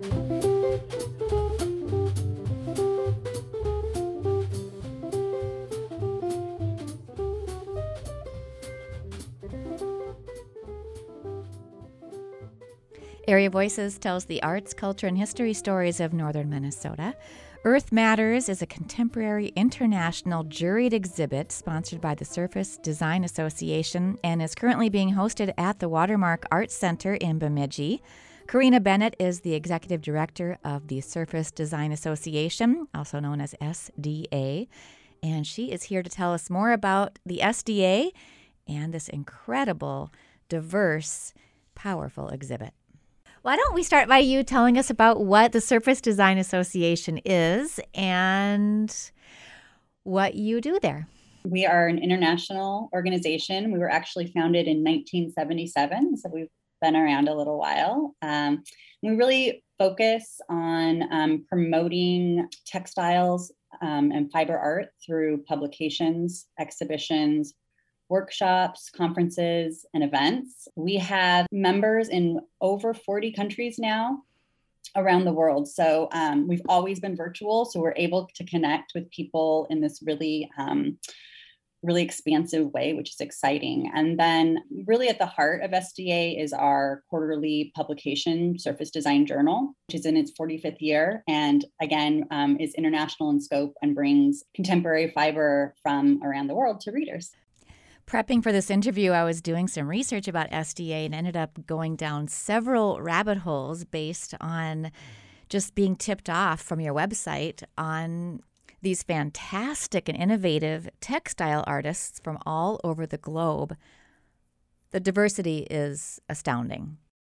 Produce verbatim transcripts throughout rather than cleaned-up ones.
Area Voices tells the arts, culture, and history stories of northern Minnesota. Earth Matters is a contemporary international juried exhibit sponsored by the Surface Design Association and is currently being hosted at the Watermark Arts Center in Bemidji. Karina Bennett is the executive director of the Surface Design Association, also known as S D A, and she is here to tell us more about the S D A and this incredible, diverse, powerful exhibit. Why don't we start by you telling us about what the Surface Design Association is and what you do there? We are an international organization. We were actually founded in nineteen seventy-seven, so we've been around a little while. Um, we really focus on um, promoting textiles um, and fiber art through publications, exhibitions, workshops, conferences, and events. We have members in over forty countries now around the world. So um, we've always been virtual, so we're able to connect with people in this really, um, really expansive way, which is exciting. And then really at the heart of S D A is our quarterly publication, Surface Design Journal, which is in its forty-fifth year. And again, um, is international in scope and brings contemporary fiber from around the world to readers. Prepping for this interview, I was doing some research about S D A and ended up going down several rabbit holes based on just being tipped off from your website on these fantastic and innovative textile artists from all over the globe. The diversity is astounding.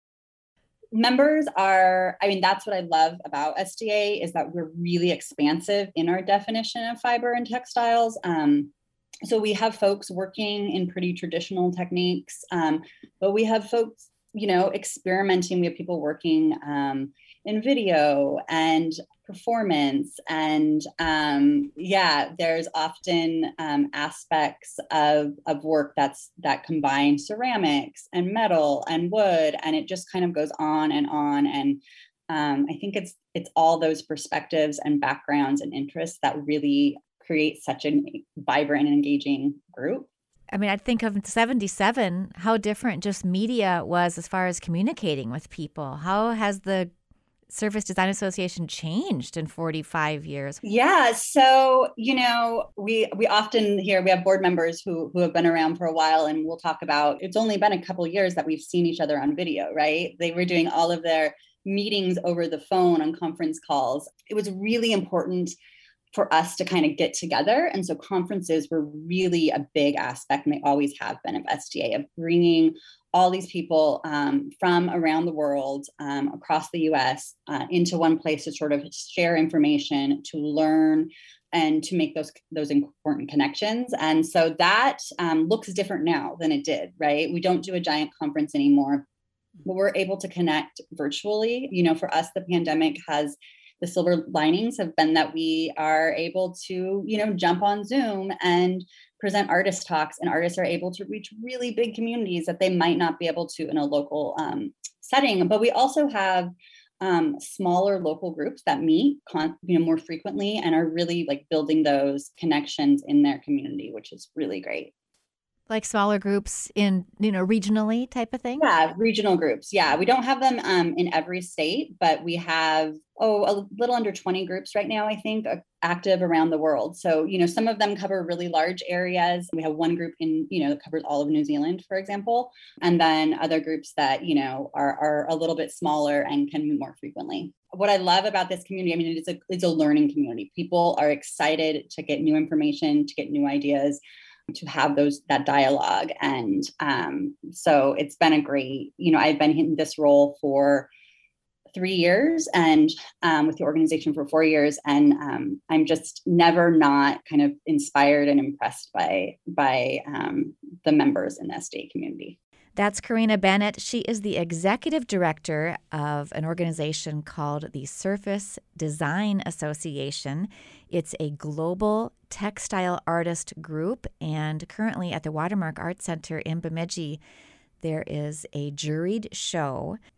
Members are, I mean, that's what I love about S D A is that we're really expansive in our definition of fiber and textiles. Um, So we have folks working in pretty traditional techniques, um, but we have folks, you know, experimenting. We have people working um, in video and performance. And um, yeah, there's often um, aspects of, of work that's that combine ceramics and metal and wood. And it just kind of goes on and on. And um, I think it's it's all those perspectives and backgrounds and interests that really create such a vibrant and engaging group. I mean, I think of seventy-seven, how different just media was as far as communicating with people. How has the Surface Design Association changed in forty-five years? Yeah, so, you know, we we often hear, we have board members who, who have been around for a while, and we'll talk about, it's only been a couple of years that we've seen each other on video, right? They were doing all of their meetings over the phone on conference calls. It was really important for us to kind of get together. And so conferences were really a big aspect, and they always have been, of S D A, of bringing all these people um, from around the world, um, across the U S, uh, into one place to sort of share information, to learn, and to make those those important connections. And so that um, looks different now than it did, right? We don't do a giant conference anymore, but we're able to connect virtually. You know, for us, the pandemic has the silver linings have been that we are able to, you know, jump on Zoom and present artist talks, and artists are able to reach really big communities that they might not be able to in a local um, setting. But we also have um, smaller local groups that meet, con- you know, more frequently and are really like building those connections in their community, which is really great. Like smaller groups in, you know, regionally type of thing? Yeah, regional groups. Yeah, we don't have them um, in every state, but we have, oh, a little under twenty groups right now, I think, active around the world. So, you know, some of them cover really large areas. We have one group in, you know, that covers all of New Zealand, for example, and then other groups that, you know, are, are a little bit smaller and can meet more frequently. What I love about this community, I mean, it's a, it's a learning community. People are excited to get new information, to get new ideas, to have those that dialogue. And um, so it's been a great, you know, I've been in this role for three years and um, with the organization for four years. And um, I'm just never not kind of inspired and impressed by, by um, the members in the S D A community. That's Karina Bennett. She is the executive director of an organization called the Surface Design Association. It's a global textile artist group, and currently at the Watermark Arts Center in Bemidji, there is a juried show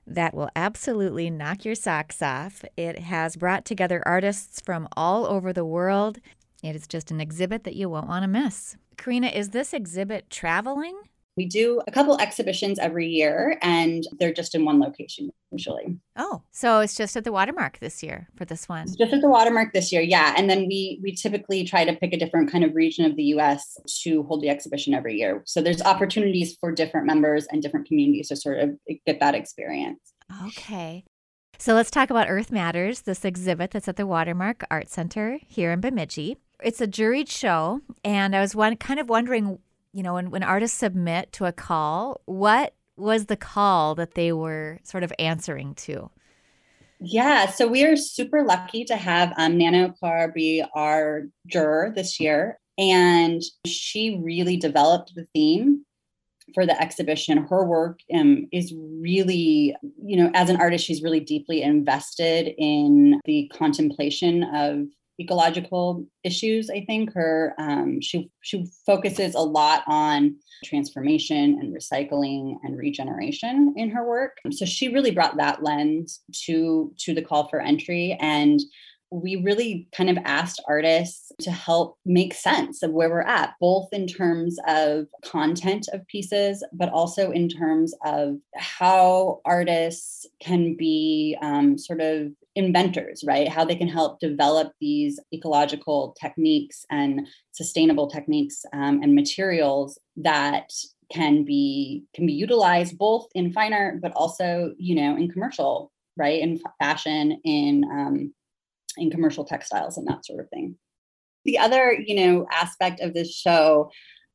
that will absolutely knock your socks off. It has brought together artists from all over the world. It is just an exhibit that you won't want to miss. Karina, is this exhibit traveling? We do a couple exhibitions every year, and they're just in one location usually. Oh, so it's just at the Watermark this year for this one? It's just at the Watermark this year, yeah. And then we we typically try to pick a different kind of region of the U S to hold the exhibition every year. So there's opportunities for different members and different communities to sort of get that experience. Okay. So let's talk about Earth Matters, this exhibit that's at the Watermark Art Center here in Bemidji. It's a juried show, and I was one, kind of wondering, you know, when, when artists submit to a call, what was the call that they were sort of answering to? Yeah, so we are super lucky to have um, Nana Okar be our juror this year. And she really developed the theme for the exhibition. Her work um, is really, you know, as an artist, she's really deeply invested in the contemplation of ecological issues. I think her um, she she focuses a lot on transformation and recycling and regeneration in her work. So she really brought that lens to to the call for entry, and we really kind of asked artists to help make sense of where we're at, both in terms of content of pieces, but also in terms of how artists can be um, sort of inventors, right? How they can help develop these ecological techniques and sustainable techniques um, and materials that can be can be utilized both in fine art, but also, you know, in commercial, right? In fashion, in um, in commercial textiles and that sort of thing. The other, you know, aspect of this show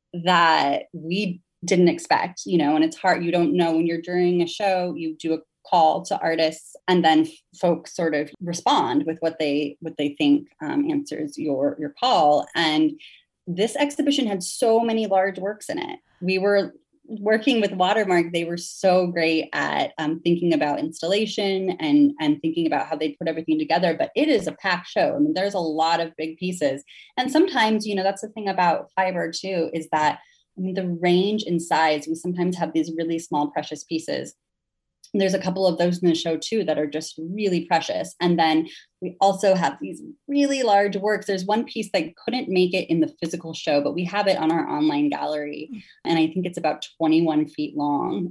that we didn't expect, you know, and it's hard, you don't know when you're during a show, you do a call to artists, and then folks sort of respond with what they what they think um, answers your your call. And this exhibition had so many large works in it. We were working with Watermark. They were so great at um, thinking about installation and and thinking about how they put everything together. But it is a packed show. I mean, there's a lot of big pieces, and sometimes, you know, that's the thing about fiber too, is that I mean, the range in size. We sometimes have these really small, precious pieces. There's a couple of those in the show too that are just really precious. And then we also have these really large works. There's one piece that couldn't make it in the physical show, but we have it on our online gallery. And I think it's about twenty-one feet long.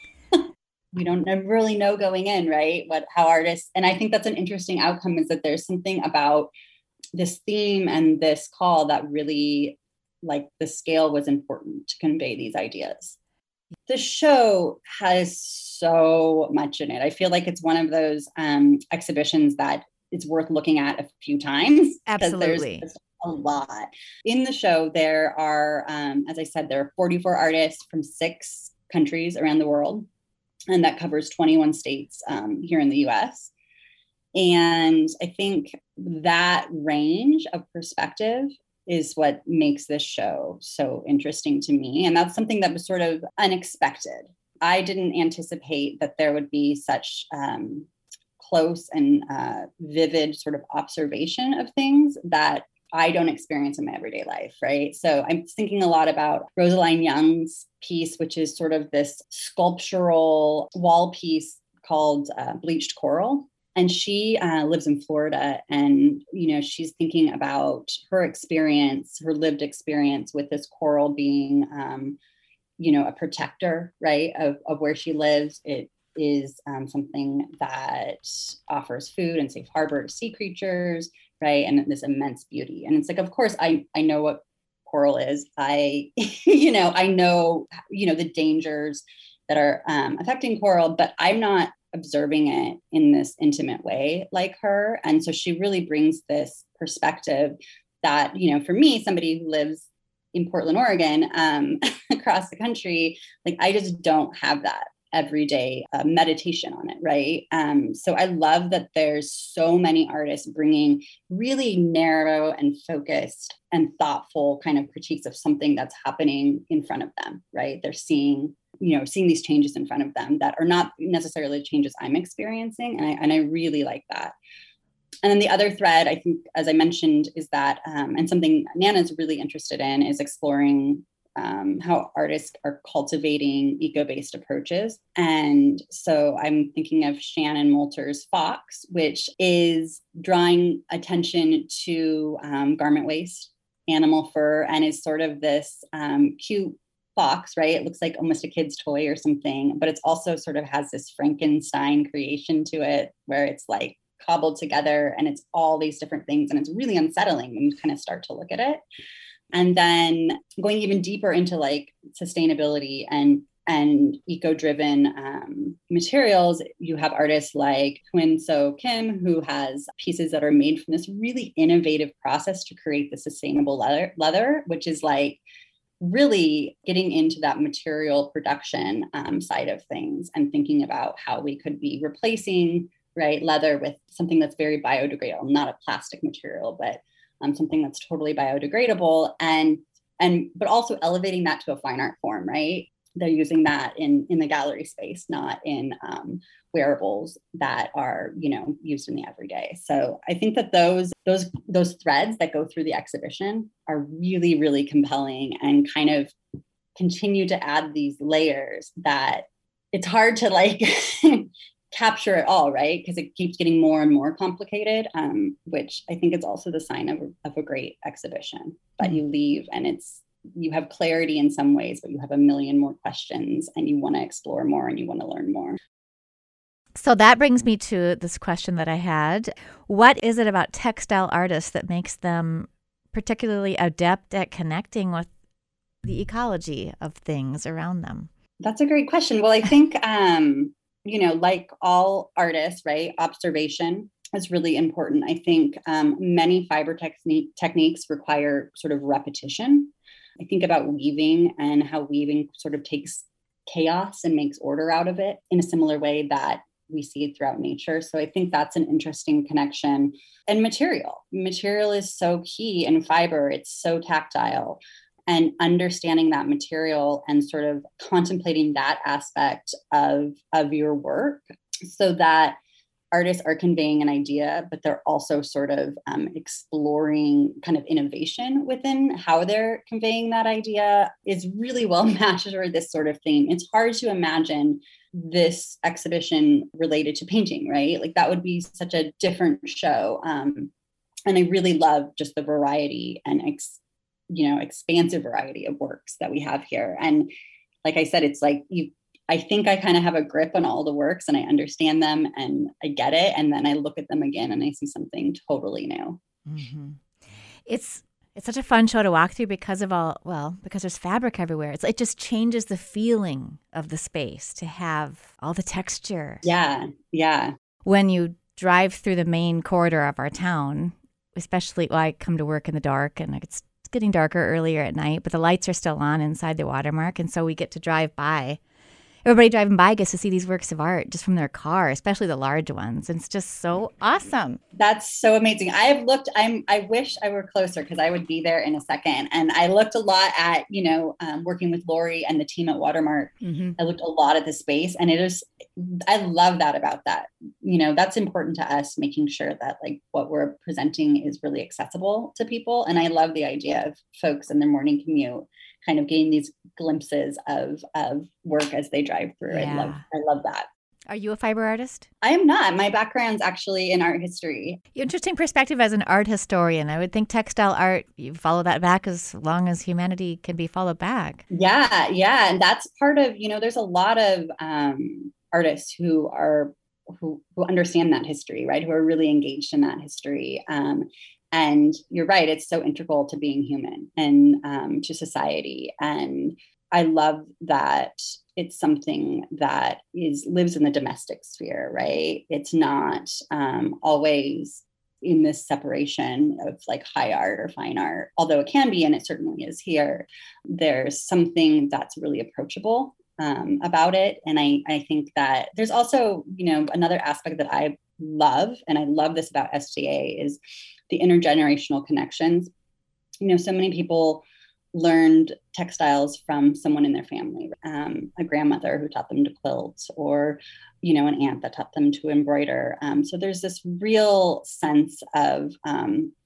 We don't really know going in, right? What, how artists, and I think that's an interesting outcome, is that there's something about this theme and this call that really, like, the scale was important to convey these ideas. The show has so much in it. I feel like it's one of those um, exhibitions that it's worth looking at a few times. Absolutely. There's a lot. In the show, there are, um, as I said, there are forty-four artists from six countries around the world, and that covers twenty-one states um, here in the U S. And I think that range of perspective is what makes this show so interesting to me. And that's something that was sort of unexpected. I didn't anticipate that there would be such um, close and uh, vivid sort of observation of things that I don't experience in my everyday life, right? So I'm thinking a lot about Rosaline Young's piece, which is sort of this sculptural wall piece called uh, Bleached Coral. And she uh, lives in Florida, and, you know, she's thinking about her experience, her lived experience with this coral being, um, you know, a protector, right, of, of where she lives. It is um, something that offers food and safe harbor to sea creatures, right, and this immense beauty. And it's like, of course, I I know what coral is. I, you know, I know, you know, the dangers that are um, affecting coral, but I'm not observing it in this intimate way like her. And so she really brings this perspective that, you know, for me, somebody who lives in Portland, Oregon, um, across the country, like, I just don't have that everyday uh, meditation on it, right? Um, so I love that there's so many artists bringing really narrow and focused and thoughtful kind of critiques of something that's happening in front of them, right? They're seeing, you know, seeing these changes in front of them that are not necessarily changes I'm experiencing. And I, and I really like that. And then the other thread, I think, as I mentioned, is that, um, and something Nana's really interested in, is exploring um, how artists are cultivating eco-based approaches. And so I'm thinking of Shannon Moulter's Fox, which is drawing attention to um, garment waste, animal fur, and is sort of this um, cute fox, right? It looks like almost a kid's toy or something, but it's also sort of has this Frankenstein creation to it where it's like cobbled together and it's all these different things. And it's really unsettling when you kind of start to look at it. And then going even deeper into like sustainability and and eco-driven um, materials, you have artists like Kwin So Kim, who has pieces that are made from this really innovative process to create the sustainable leather, leather which is like really getting into that material production um, side of things and thinking about how we could be replacing, right, leather with something that's very biodegradable, not a plastic material, but um, something that's totally biodegradable, and and but also elevating that to a fine art form, right? They're using that in in the gallery space, not in um, wearables that are, you know, used in the everyday. So I think that those those those threads that go through the exhibition are really, really compelling and kind of continue to add these layers that it's hard to like capture it all, right? Because it keeps getting more and more complicated, um, which I think is also the sign of, of a great exhibition, that you leave and it's you have clarity in some ways, but you have a million more questions and you want to explore more and you want to learn more. So that brings me to this question that I had. What is it about textile artists that makes them particularly adept at connecting with the ecology of things around them? That's a great question. Well, I think, um, you know, like all artists, right, observation is really important. I think um, many fiber technique, techniques require sort of repetition. I think about weaving and how weaving sort of takes chaos and makes order out of it in a similar way that we see it throughout nature. So I think that's an interesting connection. And material. Material is so key in fiber. It's so tactile. And understanding that material and sort of contemplating that aspect of, of your work so that artists are conveying an idea, but they're also sort of um, exploring kind of innovation within how they're conveying that idea is really well matched for this sort of theme. It's hard to imagine this exhibition related to painting, right? Like that would be such a different show. Um, and I really love just the variety and, ex- you know, expansive variety of works that we have here. And like I said, it's like you I think I kind of have a grip on all the works and I understand them and I get it. And then I look at them again and I see something totally new. Mm-hmm. It's it's such a fun show to walk through because of all, well, because there's fabric everywhere. It's, it just changes the feeling of the space to have all the texture. Yeah, yeah. When you drive through the main corridor of our town, especially, well, I come to work in the dark and it's, it's getting darker earlier at night, but the lights are still on inside the Watermark. And so we get to drive by. Everybody driving by gets to see these works of art just from their car, especially the large ones. And it's just so awesome. That's so amazing. I have looked, I'm, I wish I were closer because I would be there in a second. And I looked a lot at, you know, um, working with Lori and the team at Watermark. Mm-hmm. I looked a lot at the space and it is, I love that about that. You know, that's important to us, making sure that like what we're presenting is really accessible to people. And I love the idea of folks in their morning commute kind of getting these glimpses of of work as they drive through. Yeah. I love I love that. Are you a fiber artist? I am not. My background's actually in art history. Interesting perspective as an art historian. I would think textile art, you follow that back as long as humanity can be followed back. Yeah, yeah. And that's part of, you know, there's a lot of um, artists who are who who understand that history, right? Who are really engaged in that history. Um, And you're right, it's so integral to being human and um, to society. And I love that it's something that is lives in the domestic sphere, right? It's not um, always in this separation of like high art or fine art, although it can be, and it certainly is here. There's something that's really approachable um, about it. And I, I think that there's also, you know, another aspect that I love, and I love this about S T A, is the intergenerational connections. You know, so many people learned textiles from someone in their family, um, a grandmother who taught them to quilt, or, you know, an aunt that taught them to embroider. Um, so there's this real sense of um,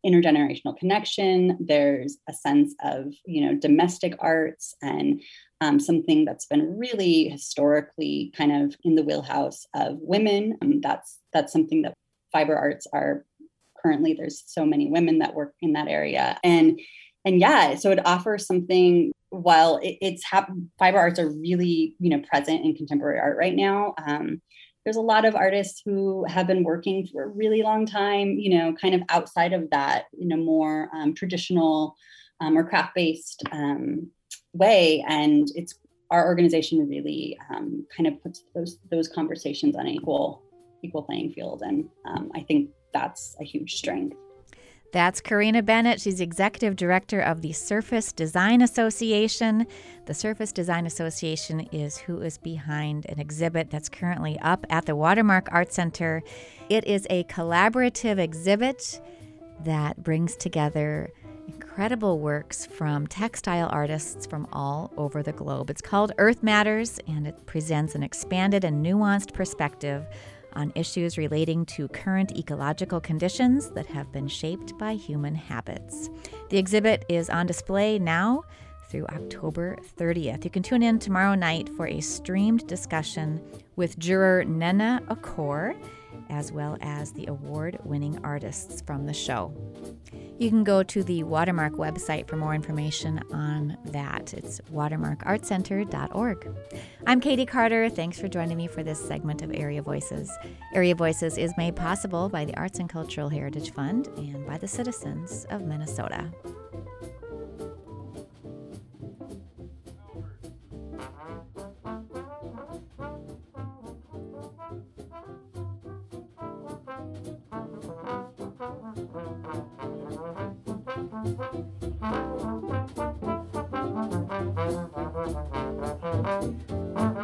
intergenerational connection. There's a sense of, you know, domestic arts and um, something that's been really historically kind of in the wheelhouse of women. Um, that's that's something that fiber arts are currently. There's so many women that work in that area, and and yeah, so it offers something. While it, it's hap- fiber arts are really, you know, present in contemporary art right now. Um, there's a lot of artists who have been working for a really long time, you know, kind of outside of that, in a more um, traditional um, or craft-based um, way. And it's our organization really um, kind of puts those those conversations on an equal equal playing field. And um, I think that's a huge strength. That's Karina Bennett. She's executive director of the Surface Design Association. The Surface Design Association is who is behind an exhibit that's currently up at the Watermark Art Center. It is a collaborative exhibit that brings together incredible works from textile artists from all over the globe. It's called Earth Matters, and it presents an expanded and nuanced perspective on issues relating to current ecological conditions that have been shaped by human habits. The exhibit is on display now through October thirtieth. You can tune in tomorrow night for a streamed discussion with juror Nena Akor, as well as the award-winning artists from the show. You can go to the Watermark website for more information on that. It's watermark art center dot org. I'm Katie Carter. Thanks for joining me for this segment of Area Voices. Area Voices is made possible by the Arts and Cultural Heritage Fund and by the citizens of Minnesota.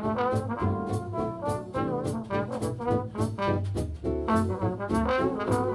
Thank you.